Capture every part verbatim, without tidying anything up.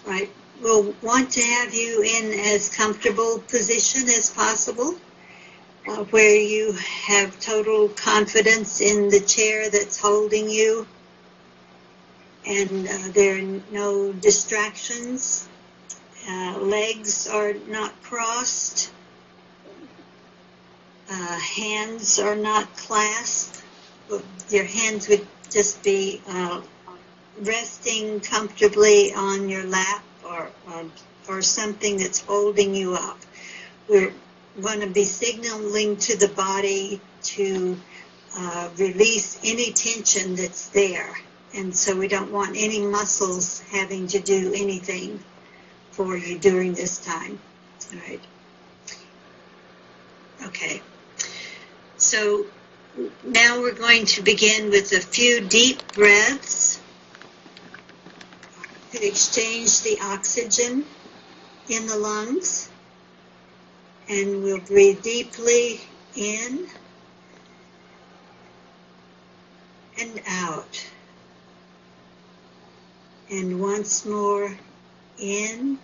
Right. We'll want to have you in as comfortable position as possible, uh, where you have total confidence in the chair that's holding you, and uh, there are no distractions. Uh, legs are not crossed. Uh, hands are not clasped. Your hands would just be uh, resting comfortably on your lap or, or or something that's holding you up. We're going to be signaling to the body to uh, release any tension that's there. And so we don't want any muscles having to do anything for you during this time. All right. Okay. So now we're going to begin with a few deep breaths to exchange the oxygen in the lungs. And we'll breathe deeply in and out. And once more in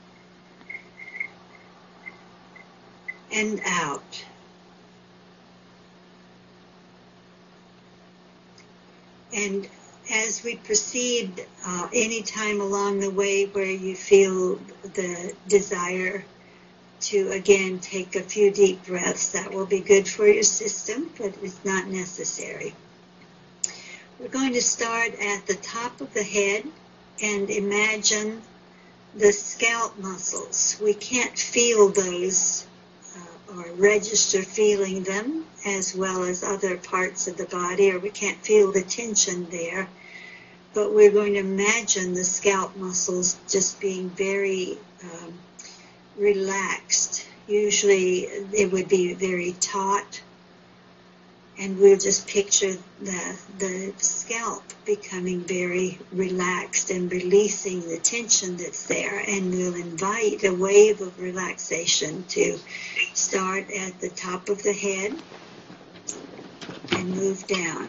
and out. And as we proceed, uh, any time along the way where you feel the desire to, again, take a few deep breaths, that will be good for your system, but it's not necessary. We're going to start at the top of the head and imagine the scalp muscles. We can't feel those uh, or register feeling them as well as other parts of the body, or we can't feel the tension there. But we're going to imagine the scalp muscles just being very um, relaxed. Usually it would be very taut, and we'll just picture the, the scalp becoming very relaxed and releasing the tension that's there, and we'll invite a wave of relaxation to start at the top of the head and move down.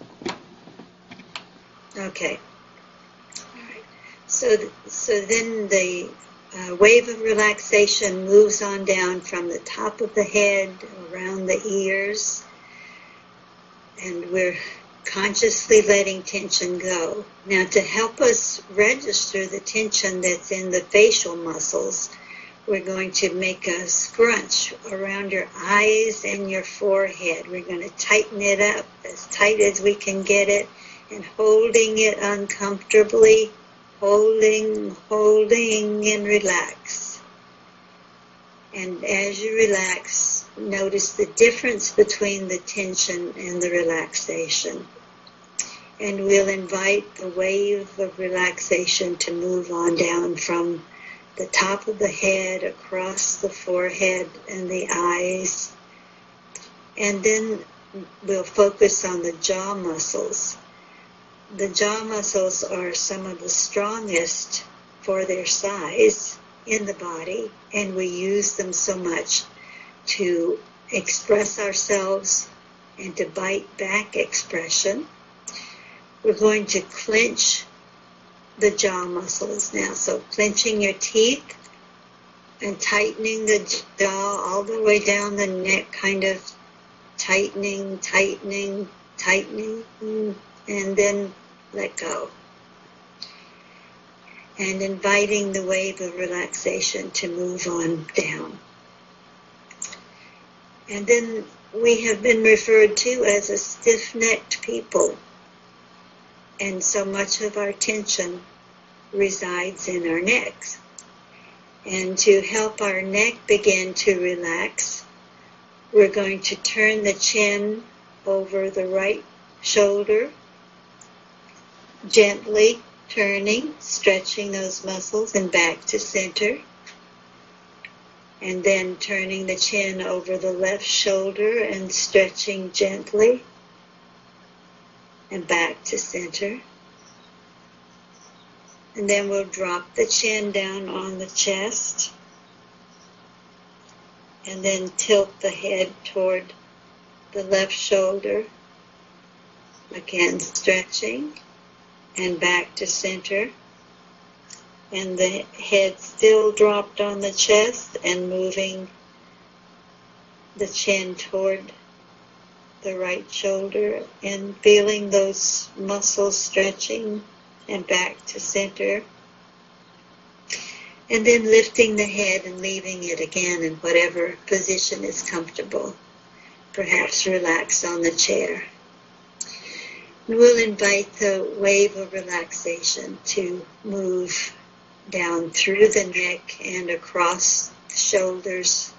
Okay. All right. So, so then the uh, wave of relaxation moves on down from the top of the head, around the ears, and we're consciously letting tension go. Now, to help us register the tension that's in the facial muscles, we're going to make a scrunch around your eyes and your forehead. We're going to tighten it up as tight as we can get it, and holding it uncomfortably, holding, holding, and relax. And as you relax, notice the difference between the tension and the relaxation. And we'll invite the wave of relaxation to move on down from the top of the head, across the forehead and the eyes. And then we'll focus on the jaw muscles. The jaw muscles are some of the strongest for their size in the body, and we use them so much to express ourselves and to bite back expression. We're going to clench the jaw muscles now. So clenching your teeth and tightening the jaw all the way down the neck, kind of tightening, tightening, tightening, and then let go. And inviting the wave of relaxation to move on down. And then we have been referred to as a stiff-necked people. And so much of our tension resides in our necks. And to help our neck begin to relax, we're going to turn the chin over the right shoulder, gently turning, stretching those muscles, and back to center. And then turning the chin over the left shoulder and stretching gently and back to center. And then we'll drop the chin down on the chest and then tilt the head toward the left shoulder. Again, stretching and back to center. and the head still dropped on the chest, and moving the chin toward the right shoulder and feeling those muscles stretching and back to center. And then lifting the head and leaving it again in whatever position is comfortable. Perhaps relax on the chair. And we'll invite the wave of relaxation to move down through the neck and across the shoulders.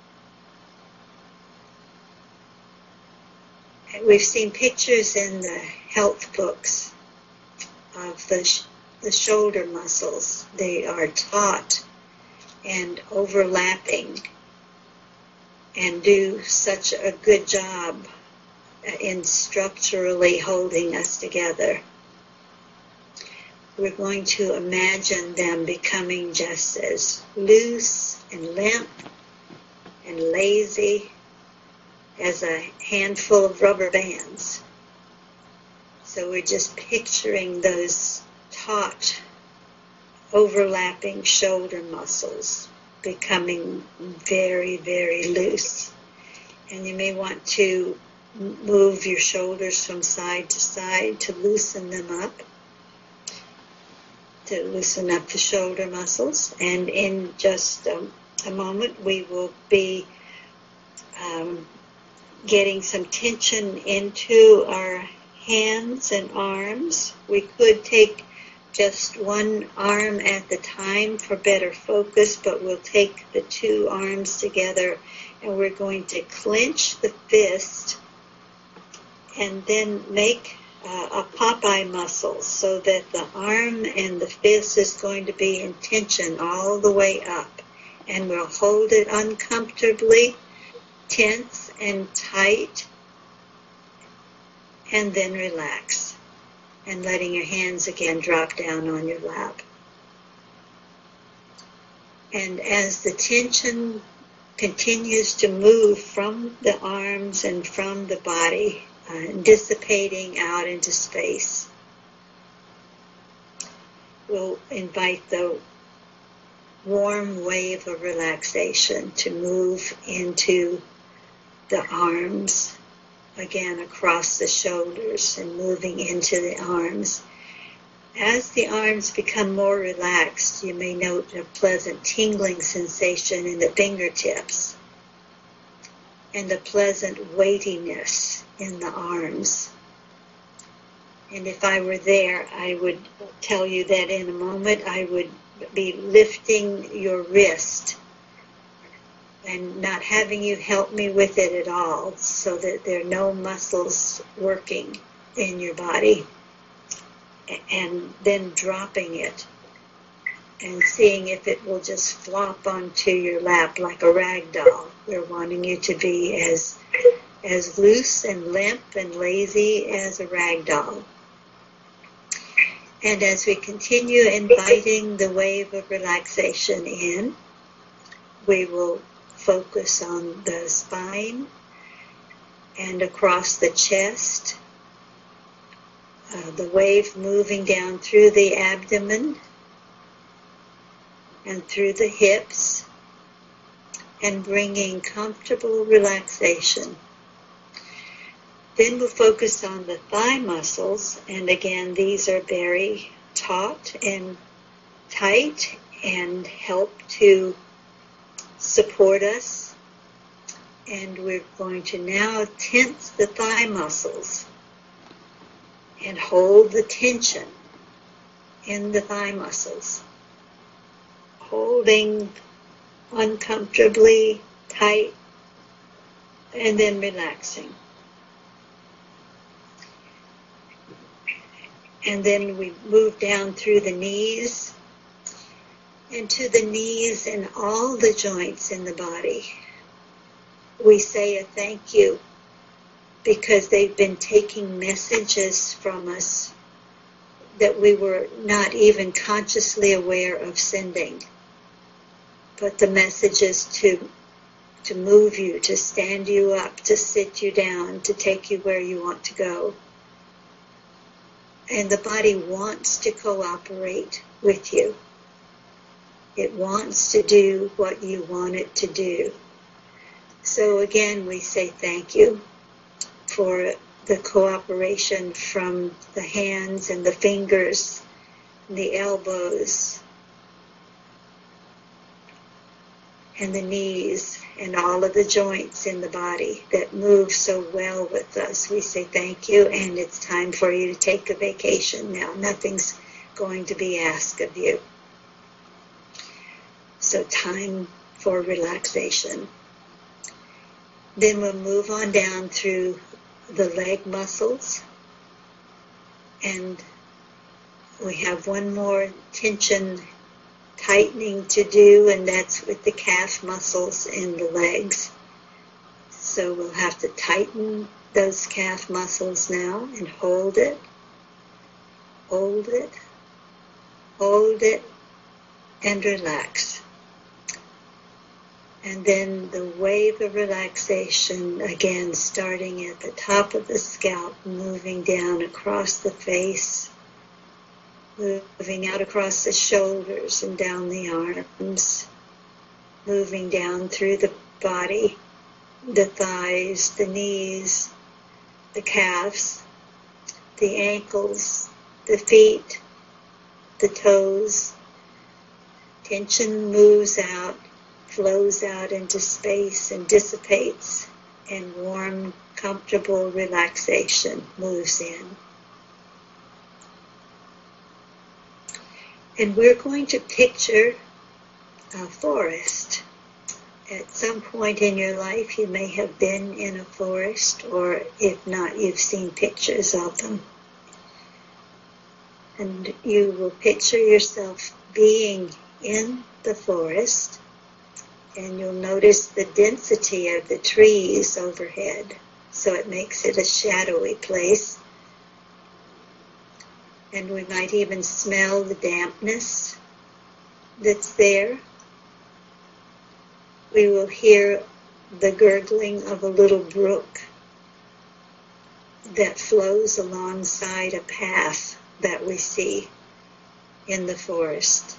We've seen pictures in the health books of the, sh- the shoulder muscles. They are taut and overlapping and do such a good job in structurally holding us together. We're going to imagine them becoming just as loose and limp and lazy as a handful of rubber bands. So we're just picturing those taut, overlapping shoulder muscles becoming very, very loose. And you may want to move your shoulders from side to side to loosen them up, to loosen up the shoulder muscles. And in just um, a moment, we will be um, getting some tension into our hands and arms. We could take just one arm at the time for better focus, but we'll take the two arms together and we're going to clench the fist and then make uh, a Popeye muscle so that the arm and the fist is going to be in tension all the way up. And we'll hold it uncomfortably tense and tight, and then relax, and letting your hands again drop down on your lap. And as the tension continues to move from the arms and from the body, uh, dissipating out into space, we'll invite the warm wave of relaxation to move into the arms, again across the shoulders and moving into the arms. As the arms become more relaxed, you may note a pleasant tingling sensation in the fingertips and a pleasant weightiness in the arms. And if I were there, I would tell you that in a moment I would be lifting your wrist and not having you help me with it at all, so that there are no muscles working in your body, and then dropping it and seeing if it will just flop onto your lap like a rag doll. We're wanting you to be as as loose and limp and lazy as a rag doll. And as we continue inviting the wave of relaxation in, we will focus on the spine and across the chest, uh, the wave moving down through the abdomen and through the hips, and bringing comfortable relaxation. Then we'll focus on the thigh muscles, and again, these are very taut and tight and help to support us. And we're going to now tense the thigh muscles and hold the tension in the thigh muscles, holding uncomfortably tight and then relaxing. And then we move down through the knees, into the knees and all the joints in the body. We say a thank you because they've been taking messages from us that we were not even consciously aware of sending. But the messages to to move you, to stand you up, to sit you down, to take you where you want to go. And the body wants to cooperate with you. It wants to do what you want it to do. So again, we say thank you for the cooperation from the hands and the fingers, and the elbows, and the knees, and all of the joints in the body that move so well with us. We say thank you, and it's time for you to take a vacation now. Nothing's going to be asked of you. So time for relaxation. Then we'll move on down through the leg muscles, and we have one more tension tightening to do, and that's with the calf muscles in the legs. So we'll have to tighten those calf muscles now and hold it, hold it, hold it, and relax. And then the wave of relaxation, again, starting at the top of the scalp, moving down across the face, moving out across the shoulders and down the arms, moving down through the body, the thighs, the knees, the calves, the ankles, the feet, the toes. Tension moves out, flows out into space and dissipates, and warm, comfortable relaxation moves in. And we're going to picture a forest. At some point in your life, you may have been in a forest, or if not, you've seen pictures of them. And you will picture yourself being in the forest, and you'll notice the density of the trees overhead, so it makes it a shadowy place. And we might even smell the dampness that's there. We will hear the gurgling of a little brook that flows alongside a path that we see in the forest.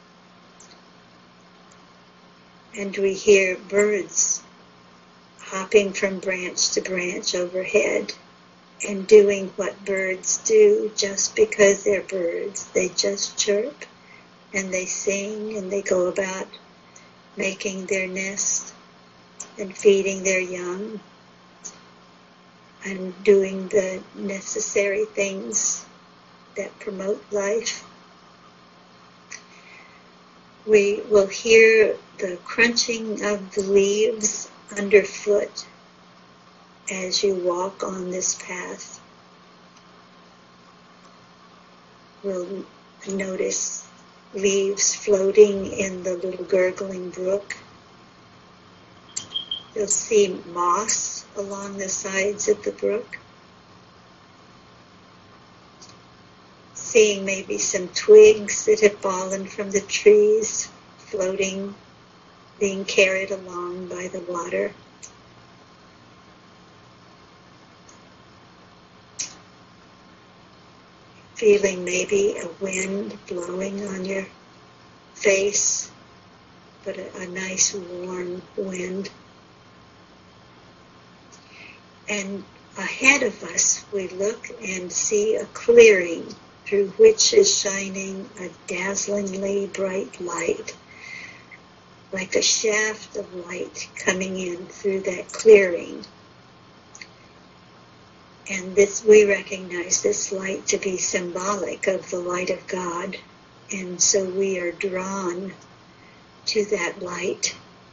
And we hear birds hopping from branch to branch overhead and doing what birds do just because they're birds. They just chirp and they sing and they go about making their nest and feeding their young and doing the necessary things that promote life. We will hear the crunching of the leaves underfoot as you walk on this path. We'll notice leaves floating in the little gurgling brook. You'll see moss along the sides of the brook. Seeing maybe some twigs that have fallen from the trees, floating, being carried along by the water. Feeling maybe a wind blowing on your face, but a, a nice warm wind. And ahead of us, we look and see a clearing through which is shining a dazzlingly bright light, like a shaft of light coming in through that clearing. And this, we recognize this light to be symbolic of the light of God. And so we are drawn to that light.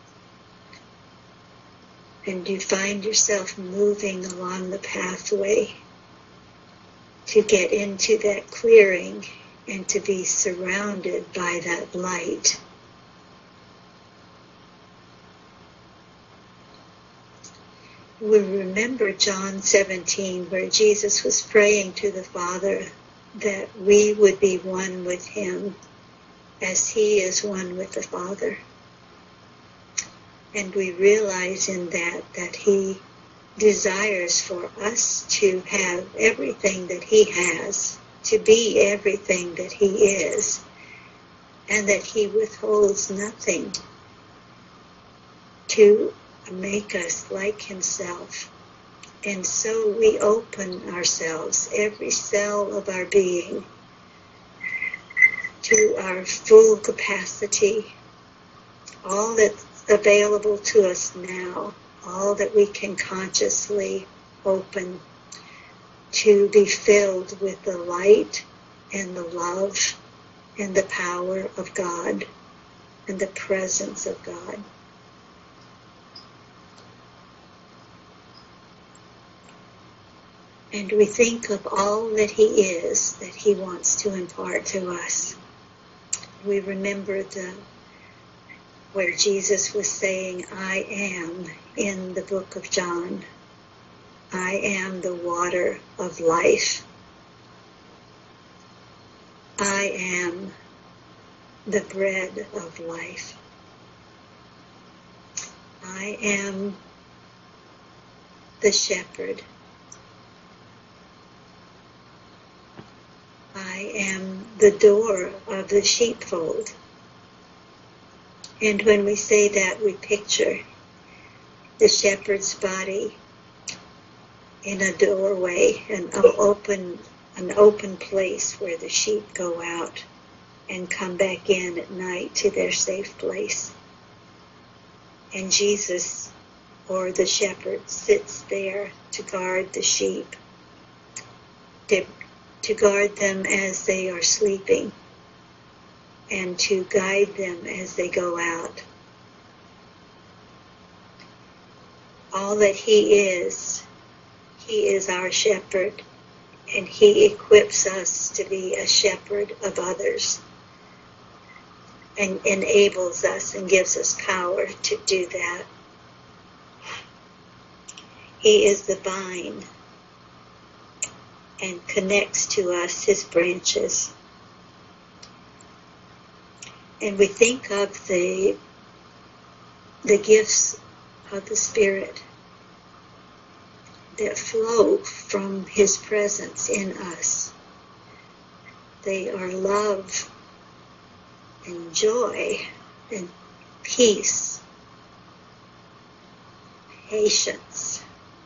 And you find yourself moving along the pathway to get into that clearing and to be surrounded by that light. We remember John seventeen, where Jesus was praying to the Father that we would be one with him as he is one with the Father. And we realize in that that he desires for us to have everything that he has, to be everything that he is. and that he withholds nothing to make us like himself. And so we open ourselves, every cell of our being, to our full capacity, all that's available to us now, all that we can consciously open to be filled with the light and the love and the power of God and the presence of God. And we think of all that he is, that he wants to impart to us. We remember the where Jesus was saying, I am, in the book of John. I am the water of life. I am the bread of life. I am the shepherd. I am the door of the sheepfold. And when we say that, we picture the shepherd's body in a doorway, an open, an open place where the sheep go out and come back in at night to their safe place. And Jesus, or the shepherd, sits there to guard the sheep, to, to guard them as they are sleeping, and to guide them as they go out. All that he is, he is our shepherd, and he equips us to be a shepherd of others, and enables us and gives us power to do that. He is the vine and connects to us his branches. And we think of the, the gifts of the Spirit that flow from his presence in us. They are love and joy and peace, patience,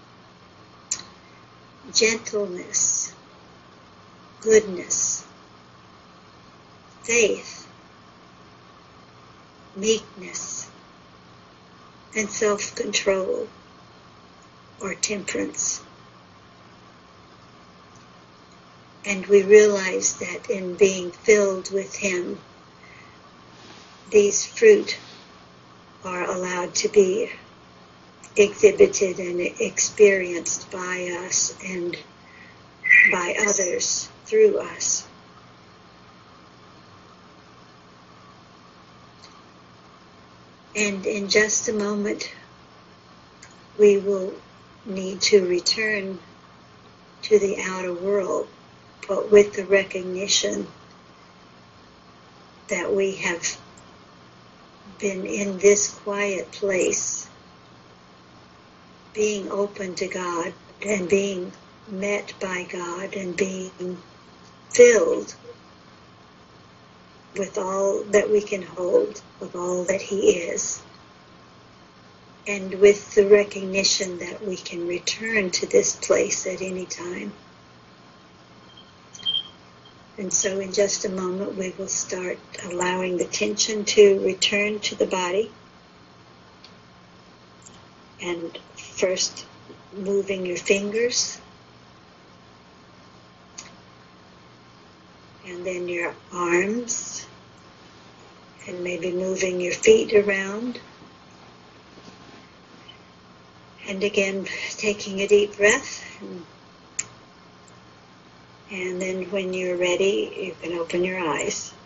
gentleness, goodness, faith, meekness, and self-control, or temperance. And we realize that in being filled with him, these fruit are allowed to be exhibited and experienced by us and by others through us. And in just a moment, we will need to return to the outer world, but with the recognition that we have been in this quiet place, being open to God and being met by God and being filled with all that we can hold of all that he is, and with the recognition that we can return to this place at any time. And so in just a moment we will start allowing the tension to return to the body, and first moving your fingers, and then your arms, and maybe moving your feet around. And again, taking a deep breath. And, and then when you're ready, you can open your eyes.